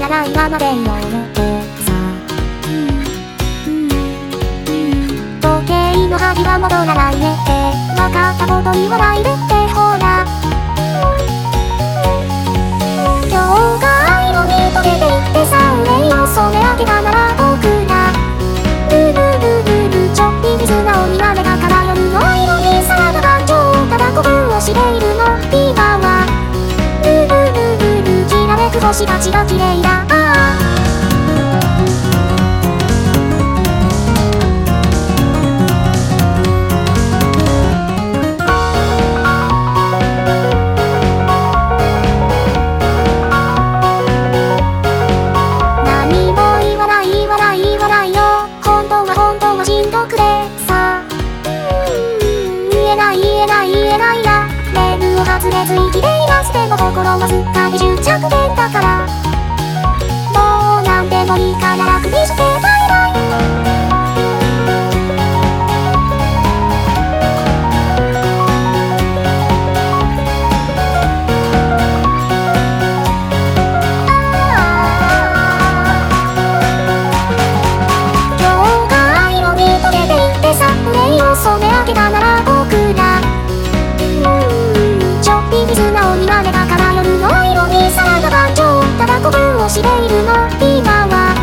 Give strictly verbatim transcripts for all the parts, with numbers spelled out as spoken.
らないままでいようってさ、時計の針は戻らないねって分かったこと言わないでってほら、今日が愛を見届けていってさ、憂いを染め上げたなら僕らルルルルルちょっぴり素直に雨がから夜の色にさらば感情ただ鼓舞をしているの今はルルルルルきらめく星たちが綺麗だ外れついきでいますでも心はすっかり執着点だからもう何でもいいから楽にしてたいない今日が愛を見届けていってさ、憂いを染め上げたなら僕ら素直に雨がから夜の色にさらば感情ただ鼓舞をしているの今は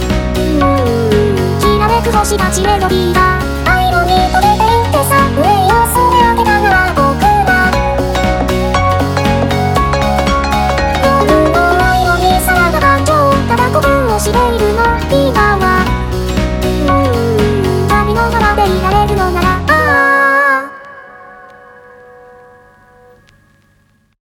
きらめく星たちメロディーが愛を見届けていってさ、憂いを染め上げたなら僕ら夜の色にさらば感情ただ鼓舞をしているの今は